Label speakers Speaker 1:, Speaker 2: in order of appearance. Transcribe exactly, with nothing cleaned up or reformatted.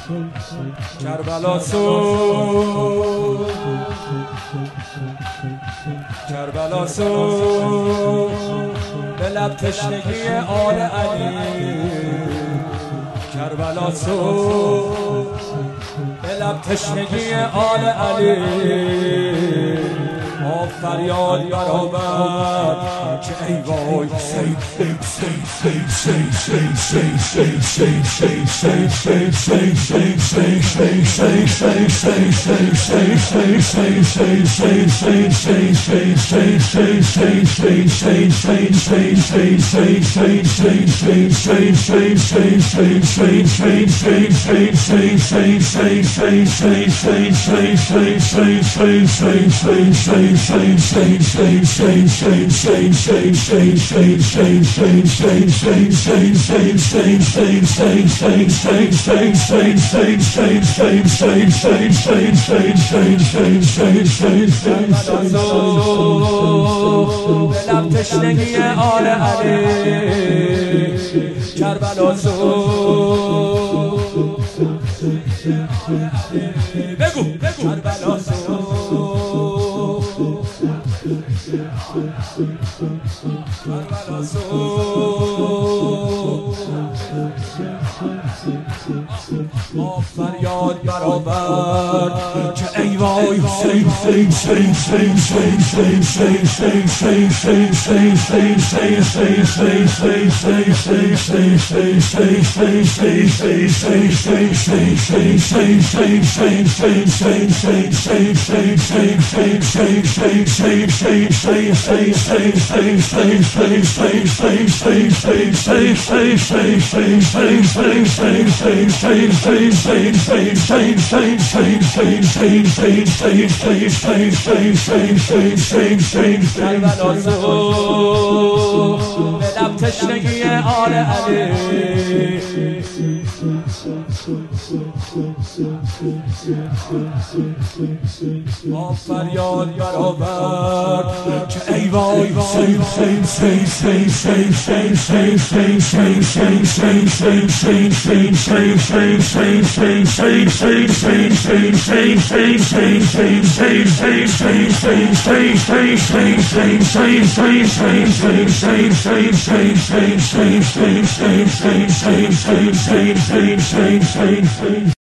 Speaker 1: کربلا سو کربلا سو به لب تشنگی آل علی کربلا سو به لب تشنگی آل علی آب فریاد برآورد که ای وای بلب تشنگی آل علی کربلا سو بگو بگو کربلا سو کربلا سو آب فریاد برآورد که ای وای حسین حسین حسین حسین حسین حسین حسین حسین به لب تشنگی آل علی آب فریاد برآورد که ای وای حسین حسین حسین حسین حسین حسین حسین حسین حسین حسین